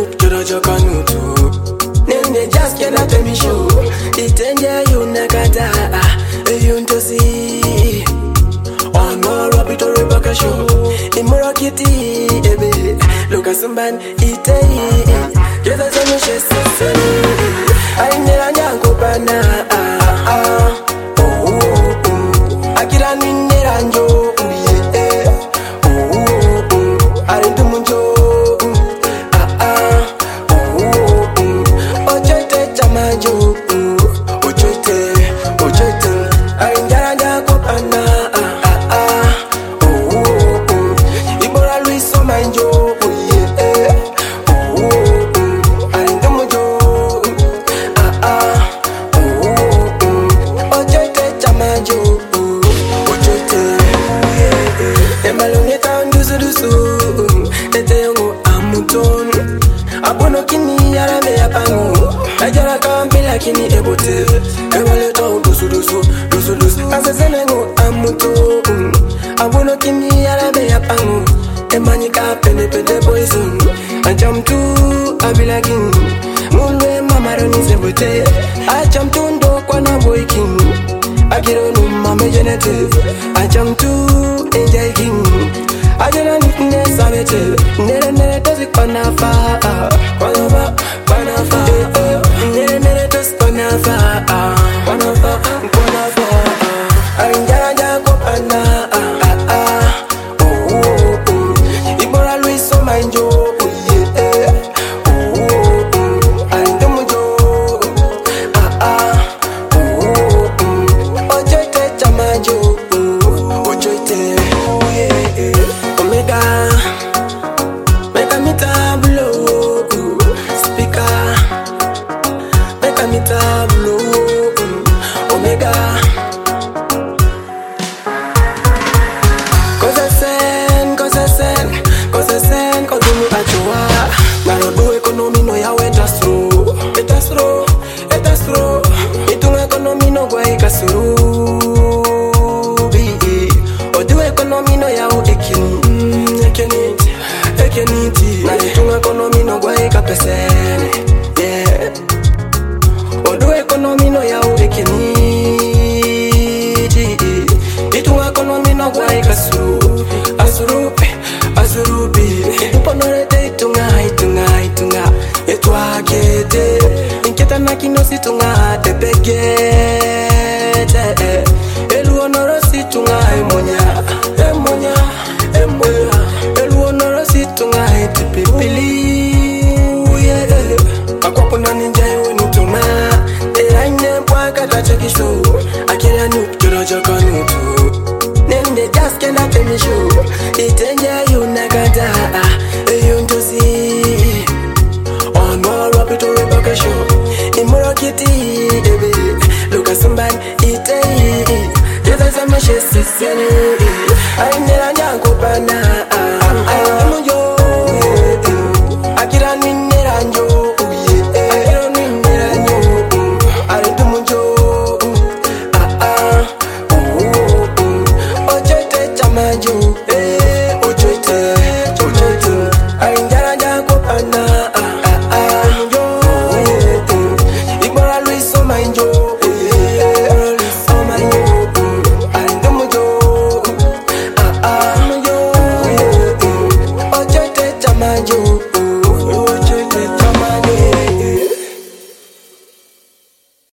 nut kira jakanutu nene just kena temisho itende yunakata yuntosi ono rapito rebakasho imurakiti ebe lokasumban itei keza zemishe siseni ainera nyango pana akira ninera njo Abono kini yara me yapangu ajara kampila kini ebote ewale to dusu asesenengo amuto abono kini yara me yapangu emanyika pende poison ajamtu abilagin mulwe mamaroni sebote ajamtu ndo kwa na boykin agironu mame genete ajamtu enjaykin ajana nitne sabete nere tozi panafa nere tozi panafa arinjara ko pana ibora luiso manjo ojote chamajo ojote Make a meter blow, speaker. Make a meter blow, Omega. Cause you achua. Now do economy no ya etastro. Itunga economy no gwa ikasuru. Odu economy no ya ekeniti na itunga economy no gwa ikapesene yeah odu economy no ya ekeniti itunga economy no gwa ikasuru asurupi uponorete itunga etwakete inketa nakino situnga tepegete eluonoro situnga emonya tunga pipili akopona ninja yoni tuma aine pwaka tachekisho akira nut kira jakanutu nende just kena temisho itende yunakata yuntosi ono rapito rebakasho imurakiti ebe lokasumban itei keza zemishe siseni ainera nyango pana Igora Luis so mind you.